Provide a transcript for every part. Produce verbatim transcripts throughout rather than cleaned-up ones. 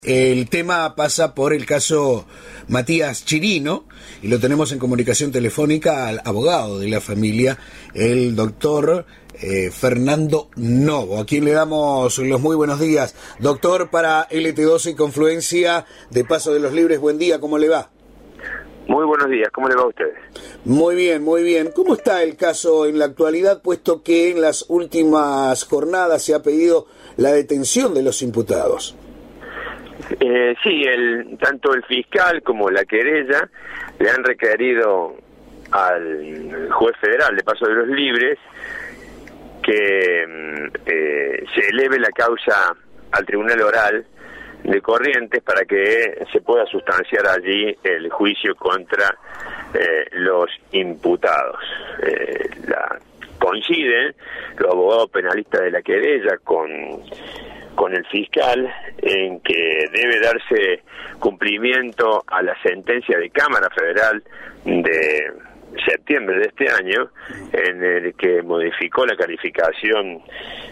El tema pasa por el caso Matías Chirino y lo tenemos en comunicación telefónica al abogado de la familia, el doctor eh, Fernando Novo, a quien le damos los muy buenos días. Doctor, para L T doce y Confluencia de Paso de los Libres, buen día, ¿cómo le va? Muy buenos días, ¿cómo le va a ustedes? Muy bien, muy bien. ¿Cómo está el caso en la actualidad, puesto que en las últimas jornadas se ha pedido la detención de los imputados? Eh, sí, el, tanto el fiscal como la querella le han requerido al juez federal de Paso de los Libres que eh, se eleve la causa al tribunal oral de Corrientes para que se pueda sustanciar allí el juicio contra eh, los imputados. Eh, la, coinciden los abogados penalistas de la querella con con el fiscal en que debe darse cumplimiento a la sentencia de Cámara Federal de septiembre de este año, en el que modificó la calificación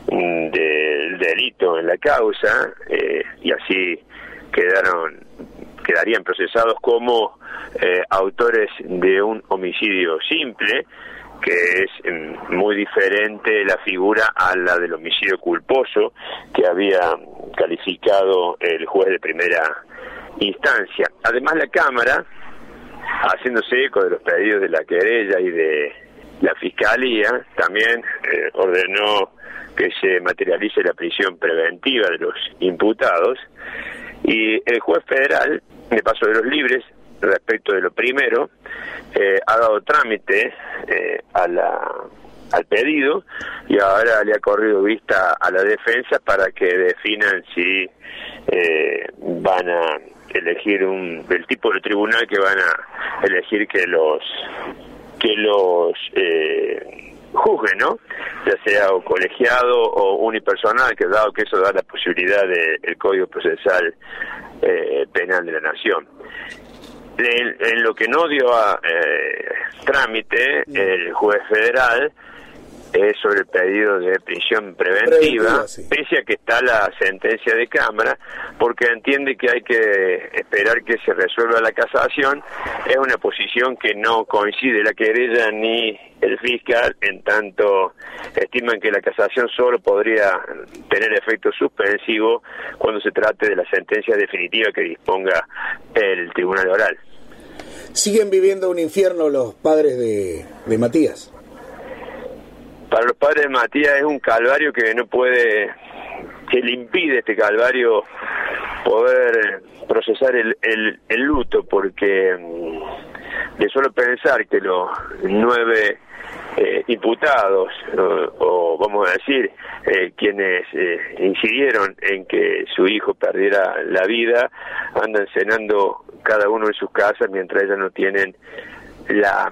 del delito en la causa, eh, y así quedaron quedarían procesados como eh, autores de un homicidio simple, que es muy diferente la figura a la del homicidio culposo que había calificado el juez de primera instancia. Además, la Cámara, haciéndose eco de los pedidos de la querella y de la Fiscalía, también eh, ordenó que se materialice la prisión preventiva de los imputados, y el juez federal de Paso de los Libres, respecto de lo primero, eh, ha dado trámite eh, a la, al pedido, y ahora le ha corrido vista a la defensa para que definan si eh, van a elegir un el tipo de tribunal que van a elegir que los que los eh, juzgue, ¿no? Ya sea o colegiado o unipersonal, que dado que eso da la posibilidad del Código Procesal eh, Penal de la Nación. En, en lo que no dio a eh, trámite el juez federal es sobre el pedido de prisión preventiva, preventiva sí. Pese a que está la sentencia de Cámara, porque entiende que hay que esperar que se resuelva la casación. Es una posición que no coincide la querella ni el fiscal, en tanto estiman que la casación solo podría tener efecto suspensivo cuando se trate de la sentencia definitiva que disponga el tribunal oral. ¿Siguen viviendo un infierno los padres de, de Matías? Para los padres de Matías es un calvario que no puede, que le impide este calvario poder procesar el, el, el luto, porque de solo pensar que los nueve eh, imputados, o, o vamos a decir, eh, quienes eh, incidieron en que su hijo perdiera la vida, andan cenando cada uno en sus casas mientras ellas no tienen la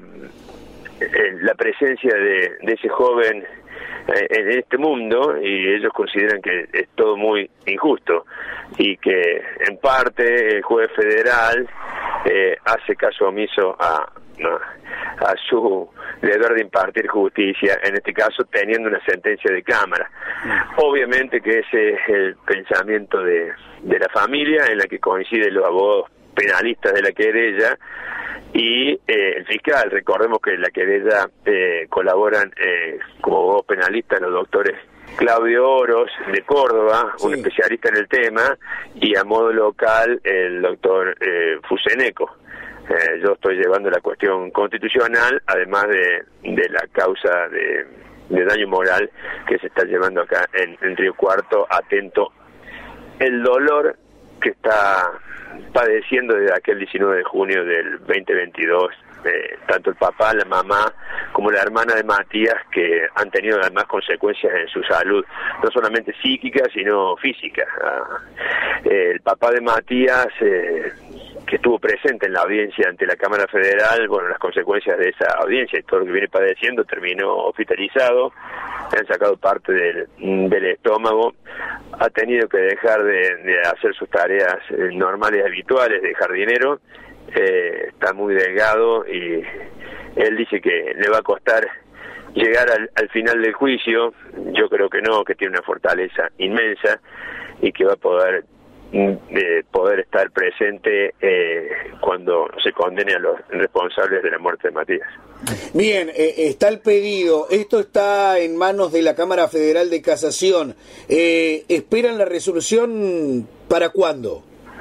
la presencia de, de ese joven eh, en este mundo, y ellos consideran que es todo muy injusto y que en parte el juez federal eh, hace caso omiso a, ¿no? a su deber de impartir justicia, en este caso teniendo una sentencia de Cámara. Obviamente que ese es el pensamiento de, de la familia, en la que coinciden los abogados penalistas de la querella y eh, el fiscal. Recordemos que en la querella eh, colaboran eh, como abogados penalistas los doctores Claudio Oros de Córdoba, sí, un especialista en el tema, y a modo local el doctor eh, Fuseneco. Eh, yo estoy llevando la cuestión constitucional, además de, de la causa de, de daño moral que se está llevando acá en, en Río Cuarto, atento el dolor que está padeciendo desde aquel diecinueve de junio del veinte veintidós, eh, tanto el papá, la mamá, como la hermana de Matías, que han tenido además consecuencias en su salud, no solamente psíquica, sino física. Ah, eh, el papá de Matías, eh, que estuvo presente en la audiencia ante la Cámara Federal, bueno, las consecuencias de esa audiencia y todo lo que viene padeciendo, terminó hospitalizado, le han sacado parte del, del estómago, ha tenido que dejar de, de hacer sus tareas eh, normales, habituales de jardinero, eh, está muy delgado y él dice que le va a costar llegar al, al final del juicio. Yo creo que no, que tiene una fortaleza inmensa y que va a poder de poder estar presente eh, cuando se condene a los responsables de la muerte de Matías. Bien, eh, está el pedido, esto está en manos de la Cámara Federal de Casación. Eh, ¿Esperan la resolución para cuándo?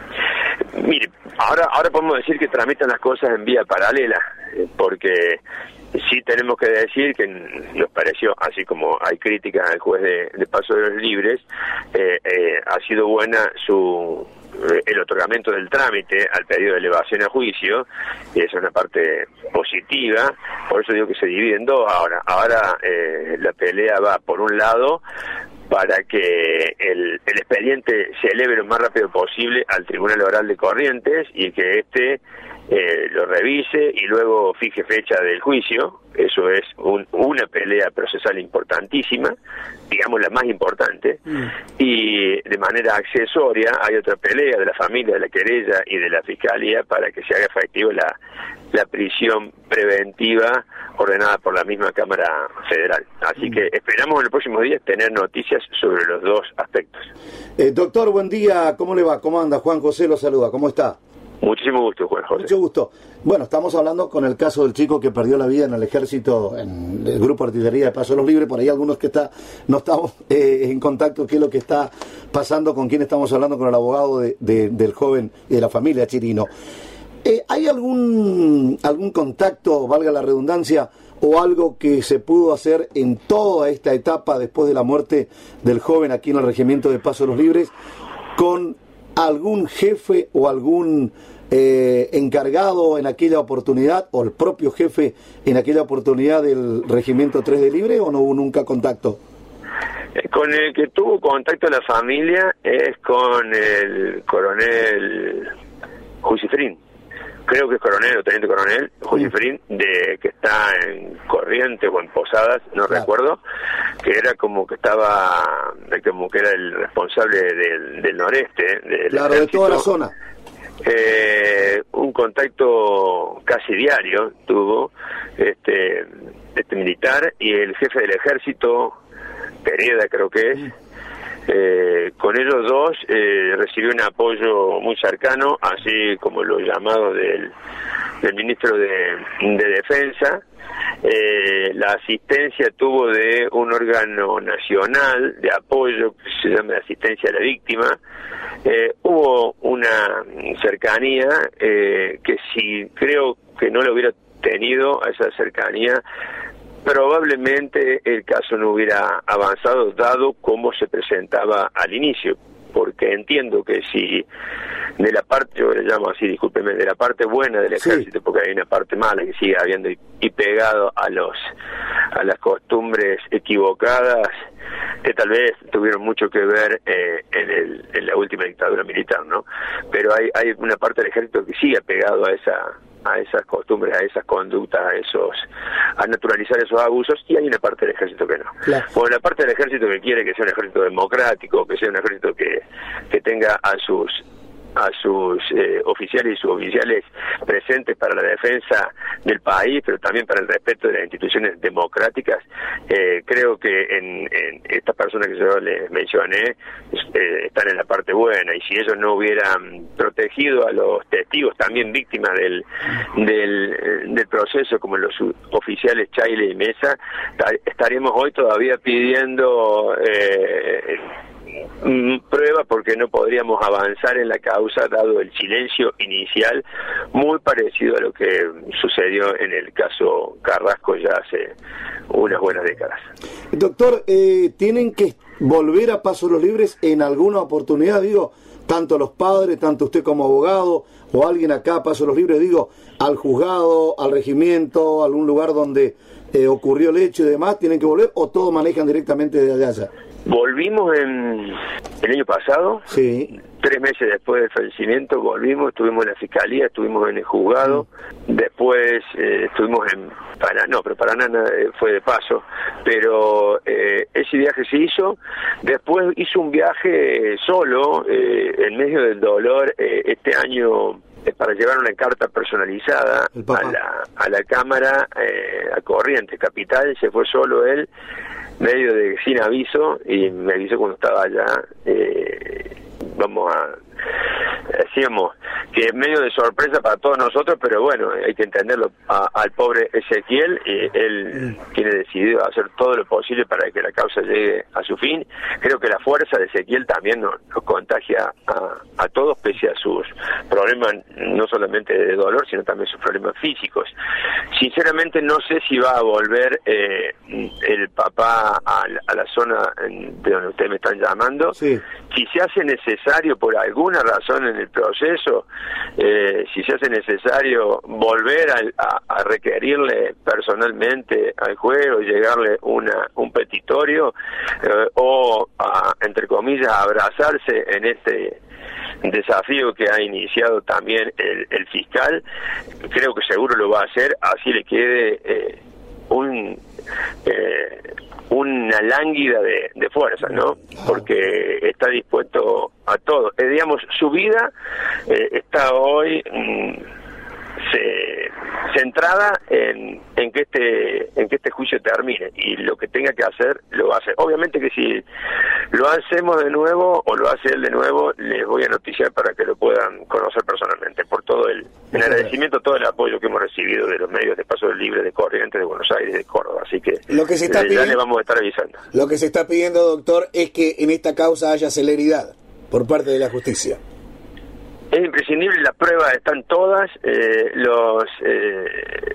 Mire, ahora, ahora podemos decir que tramitan las cosas en vía paralela, porque sí tenemos que decir que nos pareció, así como hay críticas al juez de, de Paso de los Libres, eh, eh, ha sido buena su el otorgamiento del trámite al pedido de elevación a juicio, y eso es una parte positiva. Por eso digo que se divide en dos ahora. Ahora eh, la pelea va por un lado para que el, el expediente se eleve lo más rápido posible al Tribunal Oral de Corrientes y que éste eh, lo revise y luego fije fecha del juicio. Eso es un, una pelea procesal importantísima, digamos la más importante, mm. y de manera accesoria hay otra pelea de la familia, de la querella y de la Fiscalía para que se haga efectivo la, la prisión preventiva ordenada por la misma Cámara Federal. Así mm. que esperamos en los próximos días tener noticias sobre los dos aspectos. Eh, doctor, buen día, ¿cómo le va? ¿Cómo anda? Juan José lo saluda, ¿cómo está? Muchísimo gusto, Juan José. Mucho gusto. Bueno, estamos hablando con el caso del chico que perdió la vida en el ejército, en el grupo de artillería de Paso de los Libres. Por ahí algunos que está, no estamos eh, en contacto, qué es lo que está pasando, con quién estamos hablando, con el abogado de, de, del joven y de la familia Chirino. Eh, ¿Hay algún, algún contacto, valga la redundancia, o algo que se pudo hacer en toda esta etapa después de la muerte del joven aquí en el regimiento de Paso de los Libres con algún jefe o algún eh, encargado en aquella oportunidad, o el propio jefe en aquella oportunidad del Regimiento tres de Libre, o no hubo nunca contacto? Con el que tuvo contacto la familia es con el coronel Jusifrín. Creo que es coronel o teniente coronel, Jusifrín, de que está en Corrientes o en Posadas, no claro. recuerdo, que era como que estaba, como que era el responsable del, del noreste. Del claro, ejército. De toda la zona. Eh, un contacto casi diario tuvo este, este militar y el jefe del ejército, Pereda creo que es. Eh, con ellos dos eh, recibió un apoyo muy cercano, así como los llamados del, del ministro de, de Defensa. Eh, la asistencia tuvo de un órgano nacional de apoyo que se llama Asistencia a la Víctima. Eh, hubo una cercanía eh, que si creo que no lo hubiera tenido a esa cercanía, probablemente el caso no hubiera avanzado dado cómo se presentaba al inicio, porque entiendo que si de la parte, yo le llamo así, discúlpeme, de la parte buena del ejército, sí. porque hay una parte mala que sigue habiendo y, y pegado a los a las costumbres equivocadas que tal vez tuvieron mucho que ver eh, en, el, en la última dictadura militar, ¿no? Pero hay hay una parte del ejército que sigue pegado a esa a esas costumbres, a esas conductas, a esos, a naturalizar esos abusos, y hay una parte del ejército que no. Claro. Bueno, la parte del ejército que quiere que sea un ejército democrático, que sea un ejército que, que tenga a sus a sus eh, oficiales y suboficiales presentes para la defensa del país, pero también para el respeto de las instituciones democráticas. Eh, creo que en, en estas personas que yo les mencioné eh, están en la parte buena, y si ellos no hubieran protegido a los testigos, también víctimas del del, del proceso, como los oficiales Chaile y Mesa, estaríamos hoy todavía pidiendo eh, prueba, porque no podríamos avanzar en la causa dado el silencio inicial, muy parecido a lo que sucedió en el caso Carrasco ya hace unas buenas décadas. Doctor, eh, ¿tienen que volver a Paso de los Libres en alguna oportunidad? Digo, tanto los padres, tanto usted como abogado, o alguien acá a Paso de los Libres, digo, al juzgado, al regimiento, a algún lugar donde eh, ocurrió el hecho y demás, ¿tienen que volver o todo manejan directamente desde allá? Volvimos en el año pasado, sí. tres meses después del fallecimiento, volvimos, estuvimos en la Fiscalía, estuvimos en el juzgado, mm. después eh, estuvimos en Paraná, no, pero Paraná eh, fue de paso, pero eh, ese viaje se hizo, después hizo un viaje solo, eh, en medio del dolor, eh, este año, eh, para llevar una carta personalizada a la, a la Cámara, eh, a Corrientes Capital, se fue solo él, medio de sin aviso, y me avisó cuando estaba allá. Eh, vamos a decíamos que es medio de sorpresa para todos nosotros, pero bueno, hay que entenderlo a, al pobre Ezequiel, y él tiene decidido hacer todo lo posible para que la causa llegue a su fin. Creo que la fuerza de Ezequiel también nos, nos contagia a, a todos, pese a sus problemas, no solamente de dolor, sino también sus problemas físicos. Sinceramente no sé si va a volver eh, el papá a, a la zona de donde ustedes me están llamando. Sí. Si se hace necesario por alguna razón en el proceso, eh, si se hace necesario volver a, a, a requerirle personalmente al juez o llegarle una un petitorio eh, o a, entre comillas, abrazarse en este desafío que ha iniciado también el, el fiscal, creo que seguro lo va a hacer, así le quede eh, un eh, una lánguida de, de fuerza, ¿no? Porque está dispuesto a todo. Eh, digamos, su vida eh, está hoy mmm, se, centrada en, en que este en que este juicio termine, y lo que tenga que hacer lo va a hacer. Obviamente que si lo hacemos de nuevo o lo hace él de nuevo, les voy a noticiar para que lo puedan conocer personalmente, por todo el, el agradecimiento, todo el apoyo que hemos recibido de los medios de Paso Libre, de Corrientes, de Buenos Aires, de Córdoba. Así que lo que se está ya pidiendo, le vamos a estar avisando. Lo que se está pidiendo, doctor, es que en esta causa haya celeridad por parte de la justicia. Es imprescindible, las pruebas están todas, eh, los eh,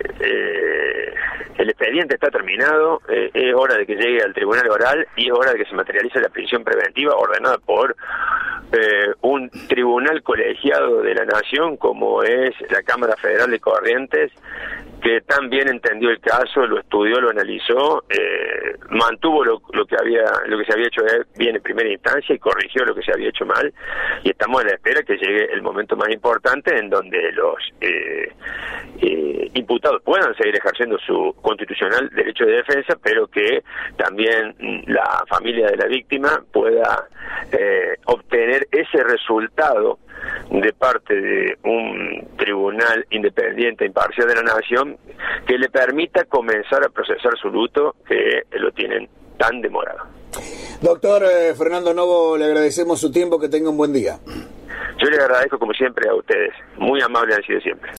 eh, el expediente está terminado, eh, es hora de que llegue al tribunal oral y es hora de que se materialice la prisión preventiva ordenada por eh, un tribunal colegiado de la Nación, como es la Cámara Federal de Corrientes, que tan bien entendió el caso, lo estudió, lo analizó, eh, mantuvo lo, lo que había, lo que se había hecho bien en primera instancia y corrigió lo que se había hecho mal, y estamos a la espera que llegue el momento más importante en donde los eh, eh, imputados puedan seguir ejerciendo su constitucional derecho de defensa, pero que también la familia de la víctima pueda eh, obtener ese resultado de parte de un tribunal independiente, imparcial de la Nación, que le permita comenzar a procesar su luto, que lo tienen tan demorado. Doctor eh, Fernando Novo, le agradecemos su tiempo, que tenga un buen día. Yo le agradezco como siempre a ustedes, muy amables han sido siempre.